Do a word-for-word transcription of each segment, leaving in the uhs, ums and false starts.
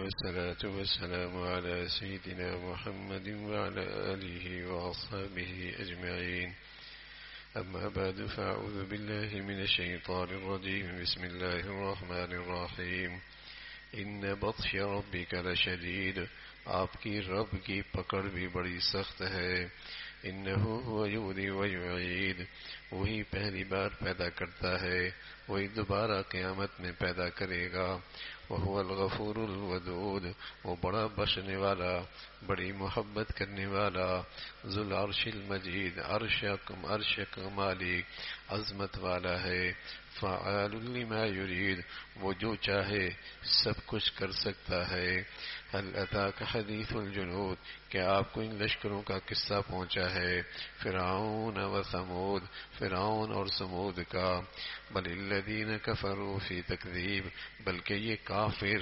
والصلاة والسلام على سيدنا محمد وعلى آله وأصحابه أجمعين. أما بعد فأعوذ بالله من الشيطان الرجيم. بسم الله الرحمن الرحيم. إن بطش ربك لشديد. آپ کی رب کی پکڑ بھی بڑی سخت ہے. انه هو یبدی و یعید. وہی پہلی بار پیدا کرتا ہے، وہی دوبارہ قیامت میں پیدا کرے گا. وهو الغفور الودود. وہ بڑا بخشنے والا، بڑی محبت کرنے والا. ذو العرش المجید. عرش عرش کا مالک، عظمت والا ہے. فعال لما یرید. وہ جو چاہے سب کچھ کر سکتا ہے. هل اتاک حدیث الجنود. کیا آپ کو ان لشکروں کا قصہ پہنچا ہے؟ فرعون و ثمود. فرعون اور ثمود کا. بل الذین کفروا فی تکذیب. بلکہ یہ کافر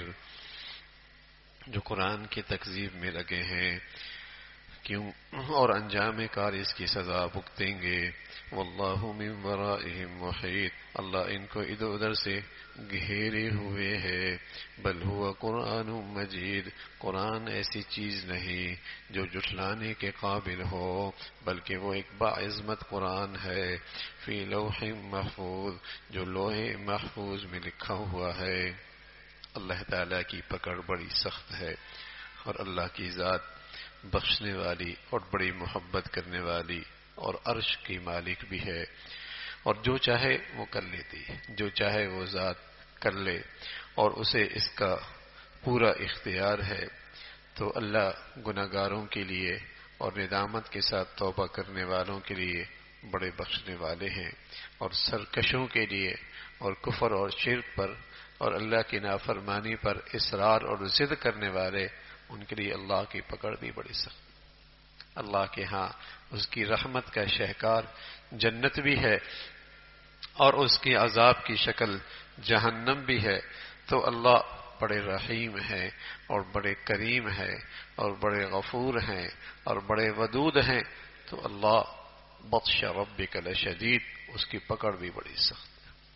جو قرآن کی تکذیب میں لگے ہیں، کیوں اور انجام کار اس کی سزا بھگتیں گے. واللہ من ورائہم محیط. اللہ ان کو ادھر ادھر سے گھیرے ہوئے ہے. بل ہوا قرآن مجید. قرآن ایسی چیز نہیں جو جھٹلانے کے قابل ہو، بلکہ وہ ایک باعظمت قرآن ہے. فی لوح محفوظ. جو لوح محفوظ میں لکھا ہوا ہے. اللہ تعالیٰ کی پکڑ بڑی سخت ہے، اور اللہ کی ذات بخشنے والی اور بڑی محبت کرنے والی اور عرش کی مالک بھی ہے، اور جو چاہے وہ کر لیتی ہے. جو چاہے وہ ذات کر لے، اور اسے اس کا پورا اختیار ہے. تو اللہ گناہگاروں کے لیے اور ندامت کے ساتھ توبہ کرنے والوں کے لیے بڑے بخشنے والے ہیں، اور سرکشوں کے لیے اور کفر اور شرک پر اور اللہ کی نافرمانی پر اصرار اور ضد کرنے والے، ان کے لیے اللہ کی پکڑ بھی بڑی سخت. اللہ کے ہاں اس کی رحمت کا شہکار جنت بھی ہے، اور اس کی عذاب کی شکل جہنم بھی ہے. تو اللہ بڑے رحیم ہیں اور بڑے کریم ہیں اور بڑے غفور ہیں اور بڑے ودود ہیں. تو اللہ بطش ربک لشدید. اس کی پکڑ بھی بڑی سخت.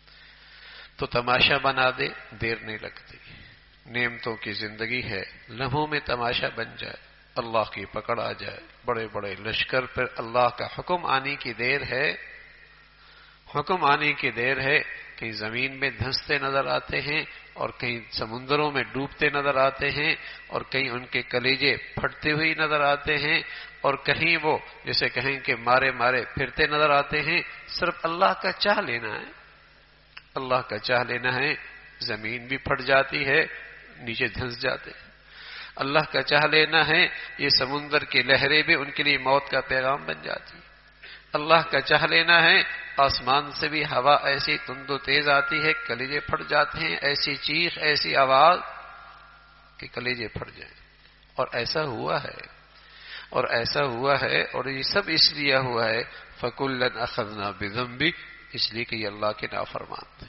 تو تماشا بنا دے، دیر نہیں لگتی. نعمتوں کی زندگی ہے، لمحوں میں تماشا بن جائے، اللہ کی پکڑ آ جائے. بڑے بڑے لشکر پر اللہ کا حکم آنے کی دیر ہے. حکم آنے کی دیر ہے. کہیں زمین میں دھنستے نظر آتے ہیں، اور کہیں سمندروں میں ڈوبتے نظر آتے ہیں، اور کہیں ان کے کلیجے پھٹتے ہوئے نظر آتے ہیں، اور کہیں وہ جیسے کہیں کہ مارے مارے پھرتے نظر آتے ہیں. صرف اللہ کا چاہ لینا ہے. اللہ کا چاہ لینا ہے. زمین بھی پھٹ جاتی ہے، نیچے دھنس جاتے ہیں. اللہ کا چاہ لینا ہے. یہ سمندر کی لہریں بھی ان کے لیے موت کا پیغام بن جاتی ہے. اللہ کا چاہ لینا ہے. آسمان سے بھی ہوا ایسی تند و تیز آتی ہے، کلیجے پھٹ جاتے ہیں. ایسی چیخ، ایسی آواز کہ کلیجے پھٹ جائیں. اور ایسا ہوا ہے، اور ایسا ہوا ہے. اور یہ سب اس لیے ہوا ہے فَكُلًّا أَخَذْنَا بِذَنبِهِ. اس لیے کہ یہ اللہ کے نافرمان تھے.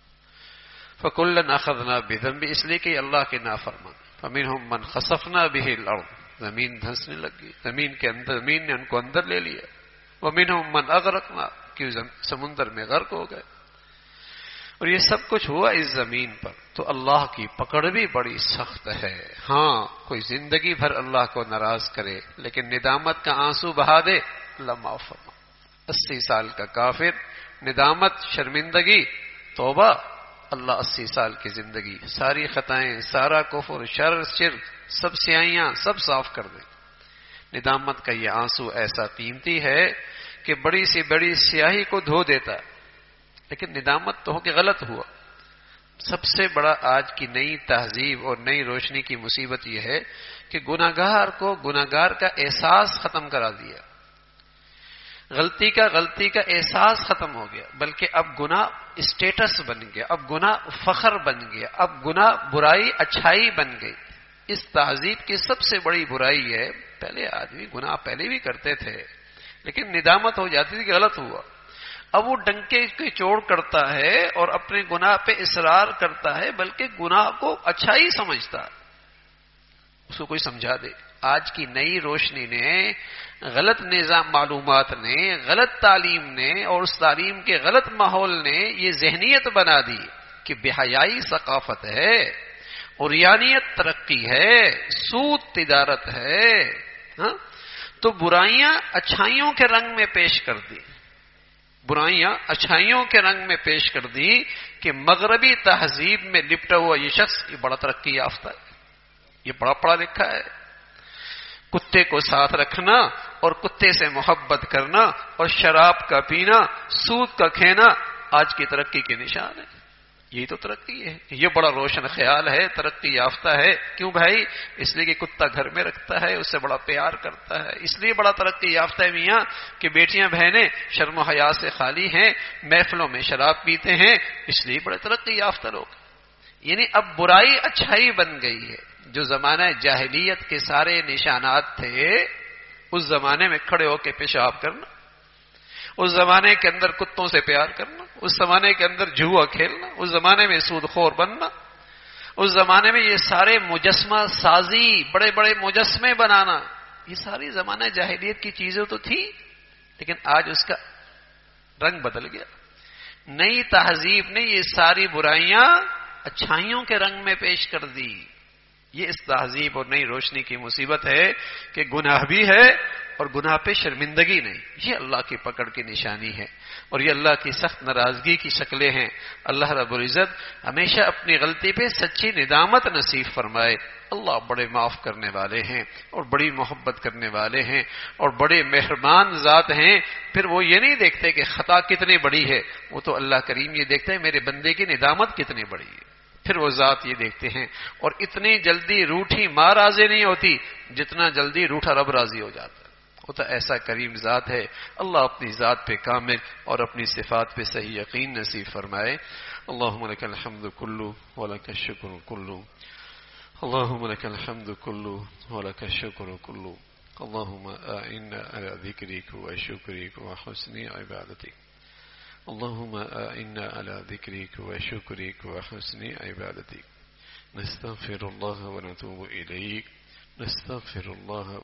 فَكُلًّا أَخَذْنَا بِذَنبِهِ. اس لیے کہ یہ اللہ کے نافرمان. فَمِنْهُمْ مَنْ خَسَفْنَا بِهِ الْأَرْضَ. زمین دھنسنے لگی، زمین کے اندر، زمین نے ان کو اندر لے لیا. وَمِنْهُمْ مَنْ أَغْرَقْنَا. کہ سمندر میں غرق ہو گئے. اور یہ سب کچھ ہوا اس زمین پر. تو اللہ کی پکڑ بھی بڑی سخت ہے. ہاں کوئی زندگی بھر اللہ کو ناراض کرے لیکن ندامت کا آنسو بہا دے، اللہ معاف فرما. اسی سال کا کافر، ندامت، شرمندگی، توبہ. اللہ اسی سال کی زندگی، ساری خطائیں، سارا کفر، شر، شرک، سب سیاہیاں سب صاف کر دے. ندامت کا یہ آنسو ایسا قیمتی ہے کہ بڑی سی بڑی سیاہی کو دھو دیتا ہے. لیکن ندامت تو ہو کہ غلط ہوا. سب سے بڑا آج کی نئی تہذیب اور نئی روشنی کی مصیبت یہ ہے کہ گناہگار کو گناہگار کا احساس ختم کرا دیا. غلطی کا غلطی کا احساس ختم ہو گیا، بلکہ اب گناہ اسٹیٹس بن گیا، اب گناہ فخر بن گیا، اب گناہ برائی اچھائی بن گئی. اس تہذیب کی سب سے بڑی برائی ہے، پہلے آدمی گناہ پہلے بھی کرتے تھے لیکن ندامت ہو جاتی تھی کہ غلط ہوا. اب وہ ڈنکے کی چوڑ کرتا ہے اور اپنے گناہ پہ اصرار کرتا ہے، بلکہ گناہ کو اچھائی سمجھتا ہے. اس کو کوئی سمجھا دے. آج کی نئی روشنی نے، غلط نظام معلومات نے، غلط تعلیم نے اور اس تعلیم کے غلط ماحول نے یہ ذہنیت بنا دی کہ بے حیائی ثقافت ہے اوریانیت ترقی ہے، سود تجارت ہے. ہاں تو برائیاں اچھائیوں کے رنگ میں پیش کر دی، برائیاں اچھائیوں کے رنگ میں پیش کر دی کہ مغربی تہذیب میں لپٹا ہوا یہ شخص یہ بڑا ترقی یافتہ ہے، یہ بڑا پڑھا لکھا ہے. کتے کو ساتھ رکھنا اور کتے سے محبت کرنا اور شراب کا پینا، سود کا کھینا آج کی ترقی کے نشان ہے. یہی تو ترقی ہے، یہ بڑا روشن خیال ہے، ترقی یافتہ ہے. کیوں بھائی؟ اس لیے کہ کتا گھر میں رکھتا ہے، اس سے بڑا پیار کرتا ہے، اس لیے بڑا ترقی یافتہ ہے میاں کہ بیٹیاں بہنیں شرم و حیا سے خالی ہیں، محفلوں میں شراب پیتے ہیں، اس لیے بڑے ترقی یافتہ لوگ. یعنی اب برائی اچھائی بن گئی ہے. جو زمانہ جاہلیت کے سارے نشانات تھے، اس زمانے میں کھڑے ہو کے پیشاب کرنا، اس زمانے کے اندر کتوں سے پیار کرنا، اس زمانے کے اندر جوا کھیلنا، اس زمانے میں سود خور بننا، اس زمانے میں یہ سارے مجسمہ سازی، بڑے بڑے مجسمے بنانا، یہ ساری زمانہ جاہلیت کی چیزیں تو تھی. لیکن آج اس کا رنگ بدل گیا. نئی تہذیب نے یہ ساری برائیاں اچھائیوں کے رنگ میں پیش کر دی. یہ اس تہذیب اور نئی روشنی کی مصیبت ہے کہ گناہ بھی ہے اور گناہ پہ شرمندگی نہیں. یہ اللہ کی پکڑ کی نشانی ہے اور یہ اللہ کی سخت ناراضگی کی شکلیں ہیں. اللہ رب العزت ہمیشہ اپنی غلطی پہ سچی ندامت نصیب فرمائے. اللہ بڑے معاف کرنے والے ہیں اور بڑی محبت کرنے والے ہیں اور بڑے مہربان ذات ہیں. پھر وہ یہ نہیں دیکھتے کہ خطا کتنی بڑی ہے، وہ تو اللہ کریم یہ دیکھتے ہیں میرے بندے کی ندامت کتنی بڑی ہے. پھر وہ ذات یہ دیکھتے ہیں اور اتنی جلدی روٹھی ماں راضی نہیں ہوتی جتنا جلدی روٹھا رب راضی ہو جاتا ہے. وہ تو ایسا کریم ذات ہے. اللہ اپنی ذات پہ کامل اور اپنی صفات پہ صحیح یقین نصیب فرمائے. اللہم لک الحمد کلو ولک الشکر کلو، اللہم لک الحمد کلو ولک الشکر کلو، اللہم اعنا علی ذکرک و شکرک و حسن عبادتک، اللہم اعنا علی ذکرک و شکرک و حسن عبادتک. نستغفر اللہ و نتوب الیک، نستغفر اللہ